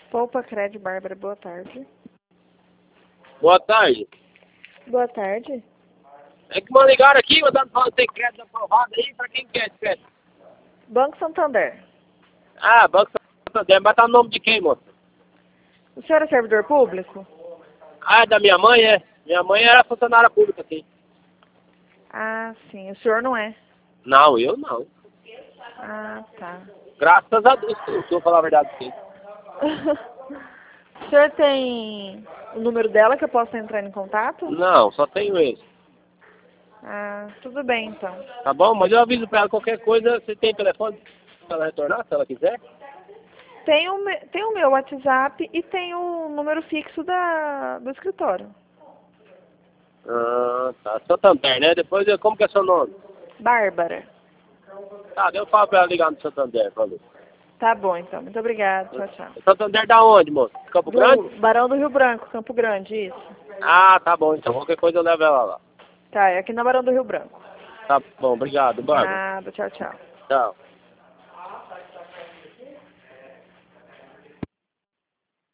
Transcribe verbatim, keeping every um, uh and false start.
Poupa Cred, Bárbara, boa tarde. Boa tarde. Boa tarde. É que me ligaram aqui, mandando falar que tem crédito aprovado aí, pra quem quer esse crédito? Banco Santander. Ah, Banco Santander, mas tá no nome de quem, moça? O senhor é servidor público? Ah, é da minha mãe, é? Minha mãe era funcionária pública, sim. Ah, sim. O senhor não é? Não, eu não. Ah, tá. Graças a Deus, eu vou falar a verdade sim. O senhor tem o número dela que eu possa entrar em contato? Não, só tenho esse. Ah, tudo bem então. Tá bom? Mas eu aviso pra ela qualquer coisa, você tem telefone pra ela retornar, se ela quiser? Tem o, me- tem o meu WhatsApp e tem o número fixo da, do escritório. Ah, tá. Santander, né? Depois, eu- como que é seu nome? Bárbara. Tá, eu falo pra ela ligar no Santander, falou. Tá bom então. Muito obrigada. Tchau, tchau. Santander da onde, moço? Campo Grande? Do Barão do Rio Branco, Campo Grande, isso. Ah, tá bom, então qualquer coisa eu levo ela lá. Tá, é aqui na Barão do Rio Branco. Tá bom, obrigado, Bárbara. Nada, tchau, tchau. Tchau.